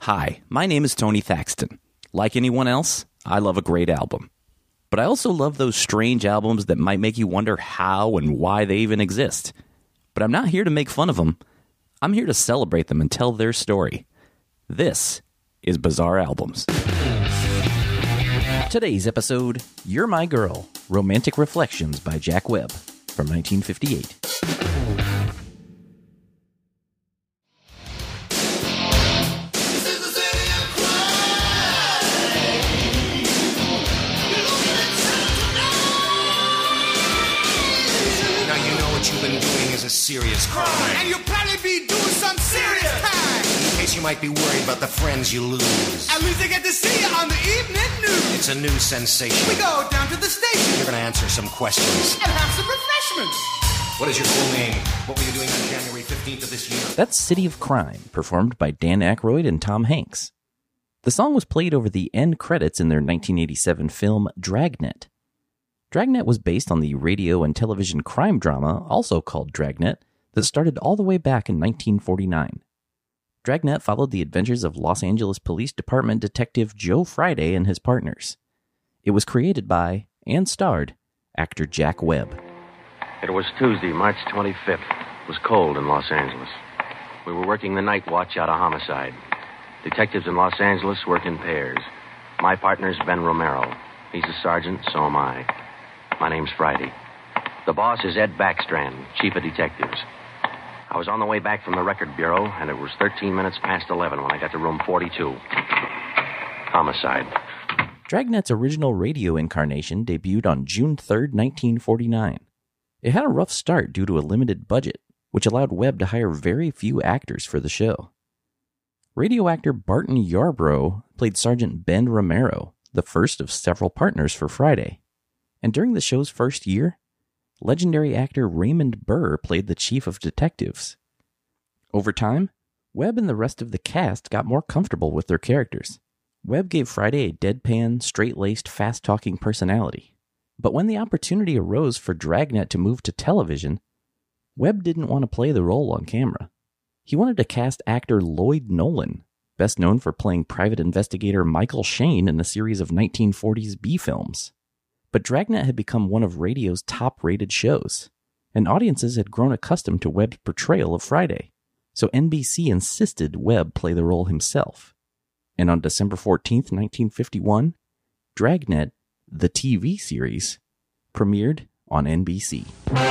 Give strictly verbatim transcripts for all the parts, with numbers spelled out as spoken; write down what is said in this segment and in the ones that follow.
Hi, my name is Tony Thaxton. Like anyone else, I love a great album. But I also love those strange albums that might make you wonder how and why they even exist. But I'm not here to make fun of them. I'm here to celebrate them and tell their story. This is Bizarre Albums. Today's episode, You're My Girl, Romantic Reflections by Jack Webb from nineteen fifty-eight. You've been doing is a serious crime. And you'll probably be doing some serious time. In case you might be worried about the friends you lose. At least I get to see you on the evening news. It's a new sensation. We go down to the station. You're going to answer some questions. And have some refreshments. What is your full name? What were you doing on January fifteenth of this year? That's City of Crime, performed by Dan Aykroyd and Tom Hanks. The song was played over the end credits in their nineteen eighty-seven film Dragnet. Dragnet was based on the radio and television crime drama, also called Dragnet, that started all the way back in nineteen forty-nine. Dragnet followed the adventures of Los Angeles Police Department Detective Joe Friday and his partners. It was created by, and starred, actor Jack Webb. It was Tuesday, March twenty-fifth. It was cold in Los Angeles. We were working the night watch out of homicide. Detectives in Los Angeles work in pairs. My partner's Ben Romero. He's a sergeant, so am I. My name's Friday. The boss is Ed Backstrand, chief of detectives. I was on the way back from the record bureau, and it was thirteen minutes past eleven when I got to room forty-two. Homicide. Dragnet's original radio incarnation debuted on June third, nineteen forty-nine. It had a rough start due to a limited budget, which allowed Webb to hire very few actors for the show. Radio actor Barton Yarbrough played Sergeant Ben Romero, the first of several partners for Friday. And during the show's first year, legendary actor Raymond Burr played the chief of detectives. Over time, Webb and the rest of the cast got more comfortable with their characters. Webb gave Friday a deadpan, straight-laced, fast-talking personality. But when the opportunity arose for Dragnet to move to television, Webb didn't want to play the role on camera. He wanted to cast actor Lloyd Nolan, best known for playing private investigator Michael Shane in a series of nineteen forties B-films. But Dragnet had become one of radio's top-rated shows, and audiences had grown accustomed to Webb's portrayal of Friday, so N B C insisted Webb play the role himself. And on December fourteenth, nineteen fifty-one, Dragnet, the T V series, premiered on N B C.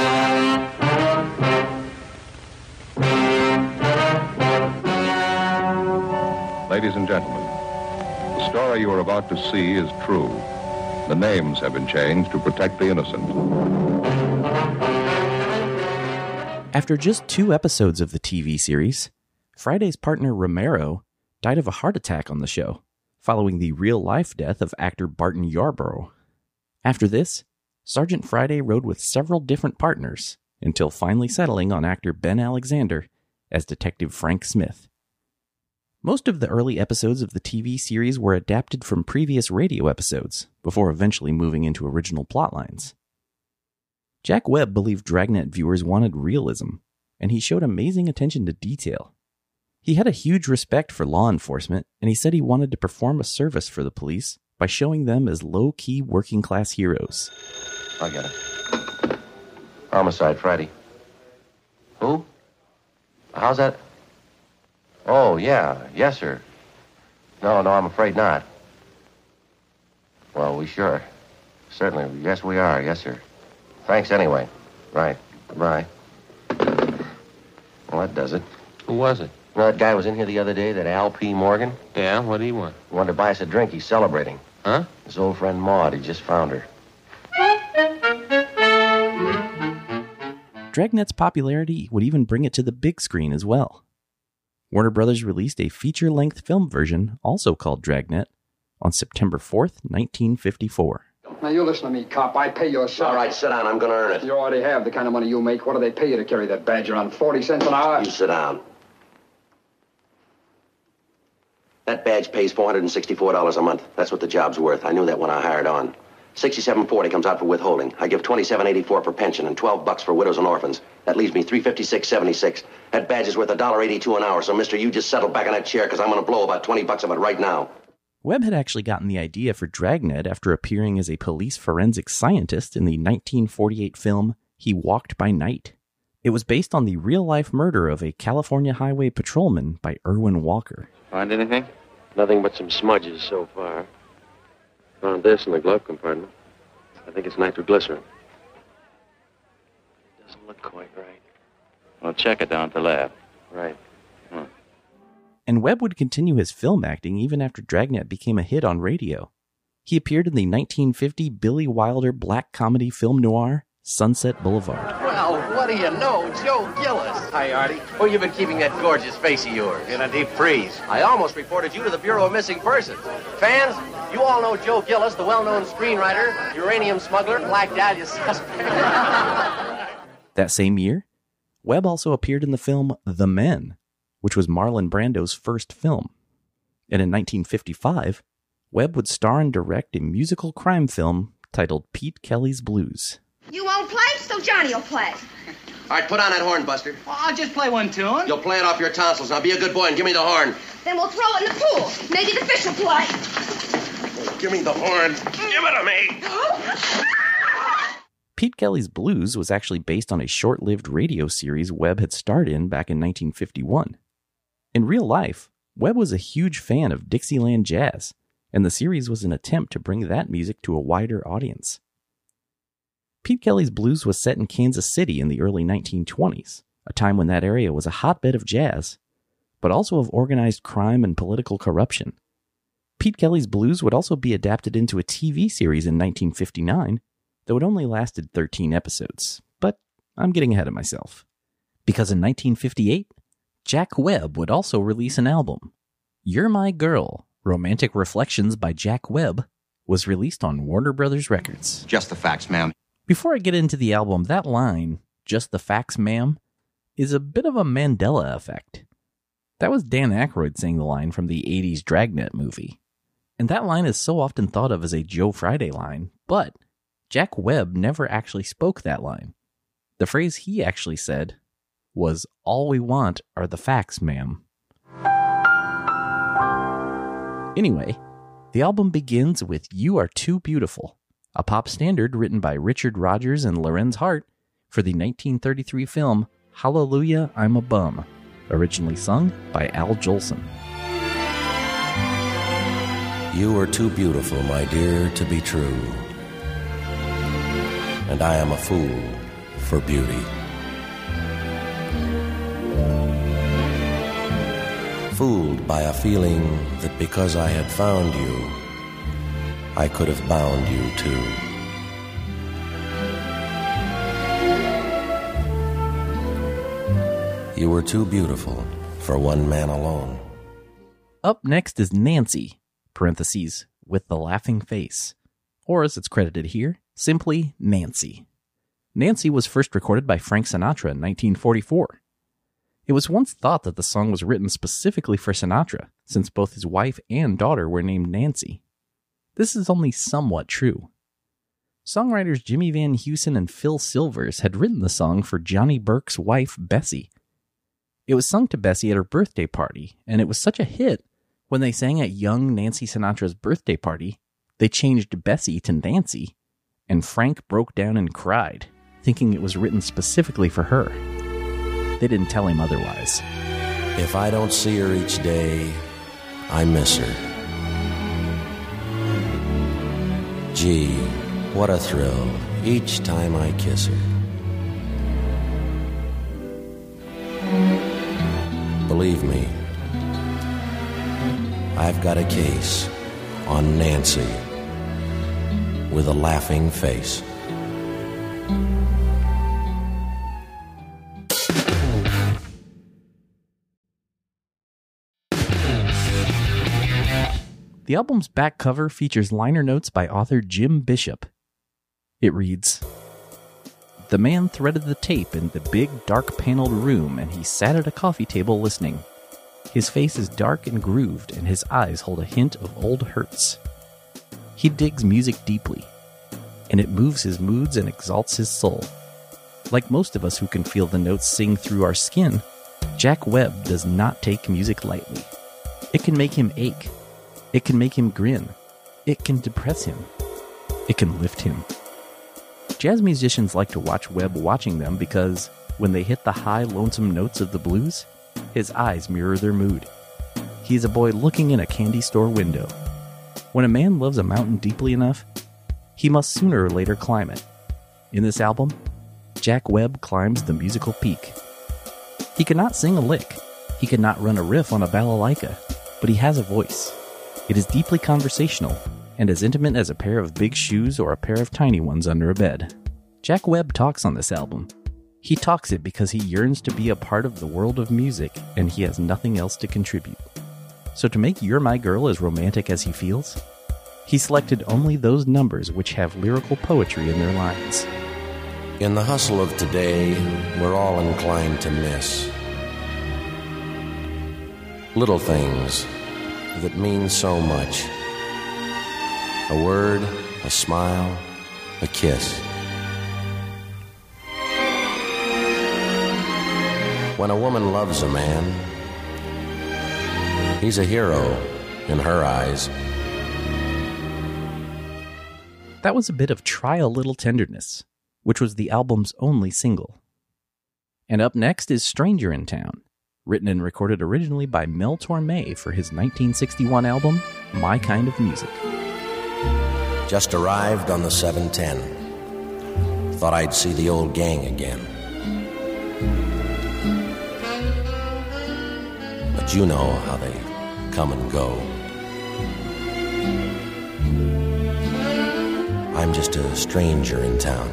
Ladies and gentlemen, the story you are about to see is true. The names have been changed to protect the innocent. After just two episodes of the T V series, Friday's partner Romero died of a heart attack on the show, following the real-life death of actor Barton Yarbrough. After this, Sergeant Friday rode with several different partners, until finally settling on actor Ben Alexander as Detective Frank Smith. Most of the early episodes of the T V series were adapted from previous radio episodes, before eventually moving into original plotlines. Jack Webb believed Dragnet viewers wanted realism, and he showed amazing attention to detail. He had a huge respect for law enforcement, and he said he wanted to perform a service for the police by showing them as low-key working-class heroes. I get it. Homicide, Friday. Who? How's that? Oh, yeah. Yes, sir. No, no, I'm afraid not. Well, we sure. Certainly. Yes, we are. Yes, sir. Thanks anyway. Right. Goodbye. Well, that does it. Who was it? You know that guy was in here the other day, that Al P. Morgan? Yeah, what do he want? He wanted to buy us a drink. He's celebrating. Huh? His old friend Maud. He just found her. Dragnet's popularity would even bring it to the big screen as well. Warner Brothers released a feature-length film version, also called Dragnet, on September fourth, nineteen fifty-four. Now, you listen to me, cop. I pay your salary. All right, sit down. I'm going to earn it. You already have the kind of money you make. What do they pay you to carry that badge around? forty cents an hour? You sit down. That badge pays four hundred sixty-four dollars a month. That's what the job's worth. I knew that when I hired on. sixty-seven forty comes out for withholding. I give twenty-seven eighty-four for pension and twelve bucks for widows and orphans. That leaves me three fifty-six seventy-six. That badge is worth a dollar eighty-two an hour. So, mister, you just settle back in that chair because I'm going to blow about twenty bucks of it right now. Webb had actually gotten the idea for Dragnet after appearing as a police forensic scientist in the nineteen forty-eight film He Walked by Night. It was based on the real-life murder of a California highway patrolman by Irwin Walker. Find anything? Nothing but some smudges so far. Found this in the glove compartment. I think it's nitroglycerin. Doesn't look quite right. Well, check it down at the lab. Right. Hmm. And Webb would continue his film acting even after Dragnet became a hit on radio. He appeared in the nineteen fifty Billy Wilder black comedy film noir, Sunset Boulevard. Well, what do you know? Joe Gillis. Hi, Artie. Where you been keeping that gorgeous face of yours? In a deep freeze. I almost reported you to the Bureau of Missing Persons. Fans, you all know Joe Gillis, the well-known screenwriter, uranium smuggler, Black Dahlia suspect. That same year, Webb also appeared in the film The Men, which was Marlon Brando's first film. And in nineteen fifty-five, Webb would star and direct a musical crime film titled Pete Kelly's Blues. You won't play, so Johnny will play. All right, put on that horn, Buster. Well, I'll just play one tune. You'll play it off your tonsils. Now be a good boy and give me the horn. Then we'll throw it in the pool. Maybe the fish will play. Give me the horn. Give it to me. Pete Kelly's Blues was actually based on a short-lived radio series Webb had starred in back in nineteen fifty-one. In real life, Webb was a huge fan of Dixieland jazz, and the series was an attempt to bring that music to a wider audience. Pete Kelly's Blues was set in Kansas City in the early nineteen twenties, a time when that area was a hotbed of jazz, but also of organized crime and political corruption. Pete Kelly's Blues would also be adapted into a T V series in nineteen fifty-nine, though it only lasted thirteen episodes. But I'm getting ahead of myself. Because in nineteen fifty-eight, Jack Webb would also release an album. You're My Girl, Romantic Reflections by Jack Webb, was released on Warner Brothers Records. Just the facts, ma'am. Before I get into the album, that line, "Just the facts, ma'am," is a bit of a Mandela effect. That was Dan Aykroyd saying the line from the eighties Dragnet movie. And that line is so often thought of as a Joe Friday line, but Jack Webb never actually spoke that line. The phrase he actually said was, "All we want are the facts, ma'am." Anyway, the album begins with You Are Too Beautiful, a pop standard written by Richard Rodgers and Lorenz Hart for the nineteen thirty-three film Hallelujah, I'm a Bum, originally sung by Al Jolson. You are too beautiful, my dear, to be true, and I am a fool for beauty. Fooled by a feeling that because I had found you, I could have bound you too. You were too beautiful for one man alone. Up next is Nancy, parentheses, with the laughing face, or as it's credited here, simply Nancy. Nancy was first recorded by Frank Sinatra in nineteen forty-four. It was once thought that the song was written specifically for Sinatra, since both his wife and daughter were named Nancy. This is only somewhat true. Songwriters Jimmy Van Heusen and Phil Silvers had written the song for Johnny Burke's wife, Bessie. It was sung to Bessie at her birthday party, and it was such a hit, when they sang at young Nancy Sinatra's birthday party, they changed Bessie to Nancy, and Frank broke down and cried, thinking it was written specifically for her. They didn't tell him otherwise. If I don't see her each day, I miss her. Gee, what a thrill each time I kiss her. Believe me, I've got a case on Nancy with a laughing face. The album's back cover features liner notes by author Jim Bishop. It reads, "The man threaded the tape in the big, dark-paneled room, and he sat at a coffee table listening. His face is dark and grooved, and his eyes hold a hint of old hurts. He digs music deeply. and it moves his moods and exalts his soul. Like most of us who can feel the notes sing through our skin, Jack Webb does not take music lightly. It can make him ache. It can make him grin. It can depress him. It can lift him. Jazz musicians like to watch Webb watching them because when they hit the high, lonesome notes of the blues, his eyes mirror their mood. He is a boy looking in a candy store window. When a man loves a mountain deeply enough, he must sooner or later climb it. In this album, Jack Webb climbs the musical peak. He cannot sing a lick. He cannot run a riff on a balalaika, but he has a voice. It is deeply conversational and as intimate as a pair of big shoes or a pair of tiny ones under a bed. Jack Webb talks on this album. He talks it because he yearns to be a part of the world of music and he has nothing else to contribute. So to make You're My Girl as romantic as he feels, he selected only those numbers which have lyrical poetry in their lines. In the hustle of today, we're all inclined to miss little things that mean so much. A word, a smile, a kiss. When a woman loves a man, he's a hero in her eyes. That was a bit of Try a Little Tenderness, which was the album's only single. And up next is Stranger in Town, written and recorded originally by Mel Torme for his nineteen sixty-one album, My Kind of Music. Just arrived on the seven ten. Thought I'd see the old gang again. But you know how they come and go. I'm just a stranger in town.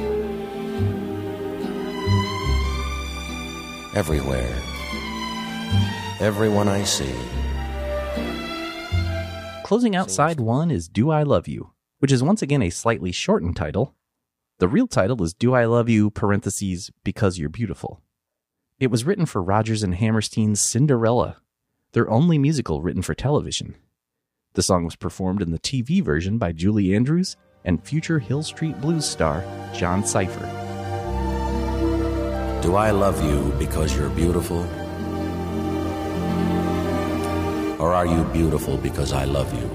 Everywhere, everyone I see. Closing out side one is Do I Love You, which is once again a slightly shortened title. The real title is Do I Love You, parentheses, Because You're Beautiful. It was written for Rodgers and Hammerstein's Cinderella, their only musical written for television. The song was performed in the T V version by Julie Andrews and future Hill Street Blues star John Cypher. Do I love you because you're beautiful? Or are you beautiful because I love you?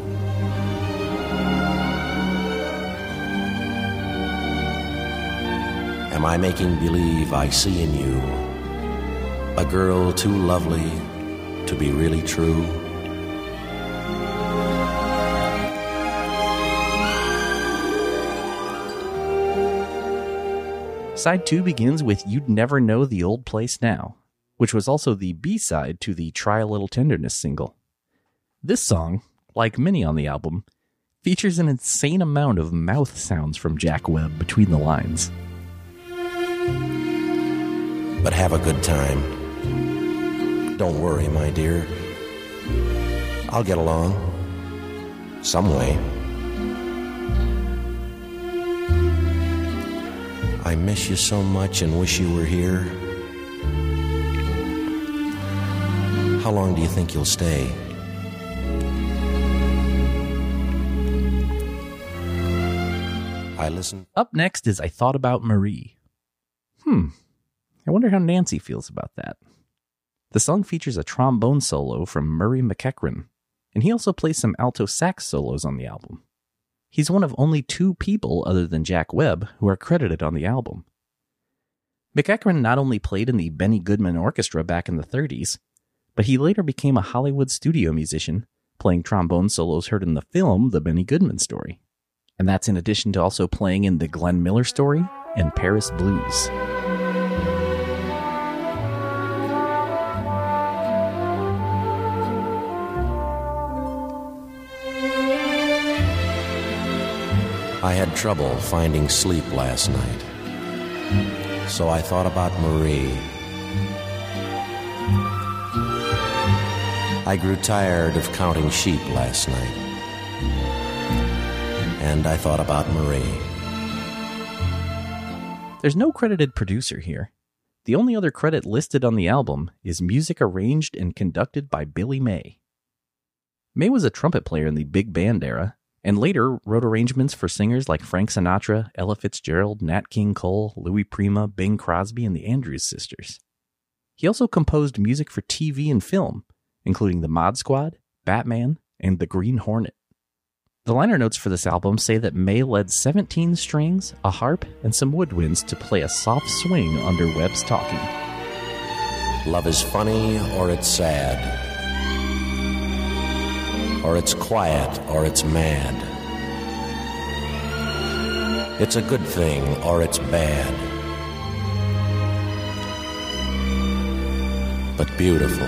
Am I making believe I see in you a girl too lovely to be really true? Side two begins with You'd Never Know the Old Place Now, which was also the B-side to the Try a Little Tenderness single. This song, like many on the album, features an insane amount of mouth sounds from Jack Webb between the lines. But have a good time. Don't worry, my dear. I'll get along. Some way. I miss you so much and wish you were here. How long do you think you'll stay? I listen. Up next is I Thought About Marie. Hmm. I wonder how Nancy feels about that. The song features a trombone solo from Murray McEachran, and he also plays some alto sax solos on the album. He's one of only two people other than Jack Webb who are credited on the album. McEachran not only played in the Benny Goodman Orchestra back in the thirties, but he later became a Hollywood studio musician, playing trombone solos heard in the film The Benny Goodman Story. And that's in addition to also playing in The Glenn Miller Story and Paris Blues. I had trouble finding sleep last night, so I thought about Marie. I grew tired of counting sheep last night, and I thought about Marie. There's no credited producer here. The only other credit listed on the album is music arranged and conducted by Billy May. May was a trumpet player in the big band era, and later wrote arrangements for singers like Frank Sinatra, Ella Fitzgerald, Nat King Cole, Louis Prima, Bing Crosby, and the Andrews Sisters. He also composed music for T V and film, including The Mod Squad, Batman, and The Green Hornet. The liner notes for this album say that May led seventeen strings, a harp, and some woodwinds to play a soft swing under Webb's talking. Love is funny or it's sad, or it's quiet or it's mad. It's a good thing or it's bad, but beautiful.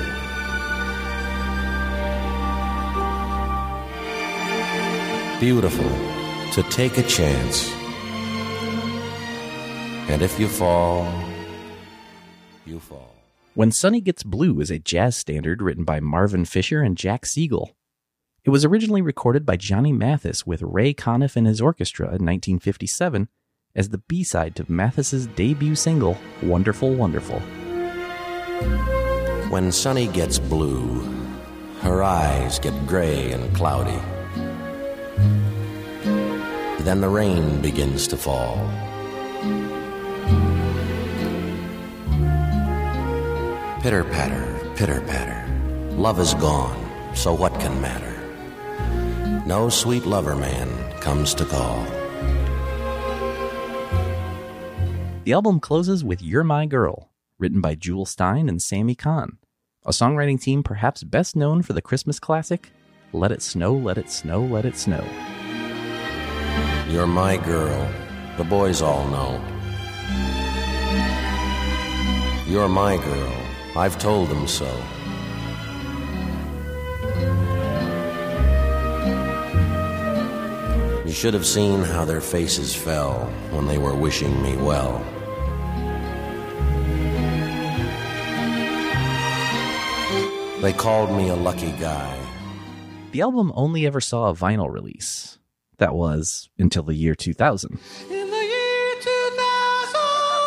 Beautiful to take a chance. And if you fall, you fall. When Sunny Gets Blue is a jazz standard written by Marvin Fisher and Jack Siegel. It was originally recorded by Johnny Mathis with Ray Conniff and his orchestra in nineteen fifty-seven as the B-side to Mathis's debut single, Wonderful Wonderful. When Sunny gets blue, her eyes get gray and cloudy. Then the rain begins to fall. Pitter-patter, pitter-patter, love is gone, so what can matter? No sweet lover man comes to call. The album closes with You're My Girl, written by Jewel Stein and Sammy Kahn, a songwriting team perhaps best known for the Christmas classic, Let It Snow, Let It Snow, Let It Snow. You're my girl, the boys all know. You're my girl, I've told them so. You should have seen how their faces fell when they were wishing me well. They called me a lucky guy. The album only ever saw a vinyl release. That was until the year two thousand. In the year two thousand.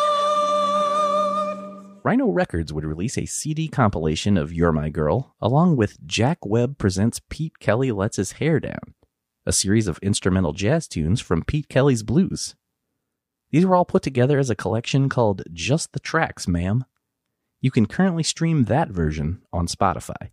Rhino Records would release a C D compilation of You're My Girl, along with Jack Webb Presents Pete Kelly Lets His Hair Down, a series of instrumental jazz tunes from Pete Kelly's Blues. These were all put together as a collection called Just the Tracks, Ma'am. You can currently stream that version on Spotify.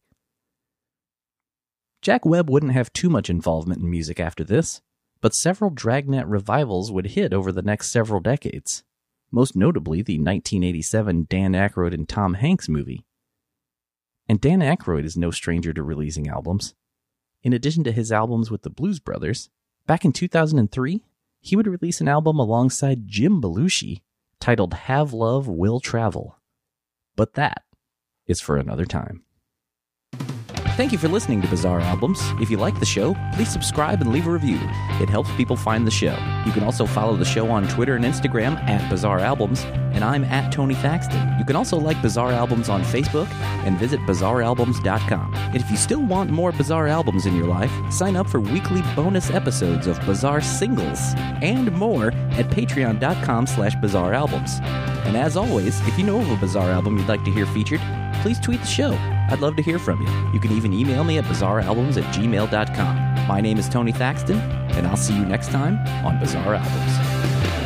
Jack Webb wouldn't have too much involvement in music after this, but several Dragnet revivals would hit over the next several decades, most notably the nineteen eighty-seven Dan Aykroyd and Tom Hanks movie. And Dan Aykroyd is no stranger to releasing albums. In addition to his albums with the Blues Brothers, back in two thousand three, he would release an album alongside Jim Belushi titled Have Love, Will Travel. But that is for another time. Thank you for listening to Bizarre Albums. If you like the show, please subscribe and leave a review. It helps people find the show. You can also follow the show on Twitter and Instagram at Bizarre Albums, and I'm at Tony Thaxton. You can also like Bizarre Albums on Facebook and visit bizarre albums dot com. And if you still want more Bizarre Albums in your life, sign up for weekly bonus episodes of Bizarre Singles and more at patreon dot com slash bizarre albums. And as always, if you know of a Bizarre Album you'd like to hear featured, please tweet the show. I'd love to hear from you. You can even email me at bizarre albums at gmail dot com. My name is Tony Thaxton, and I'll see you next time on Bizarre Albums.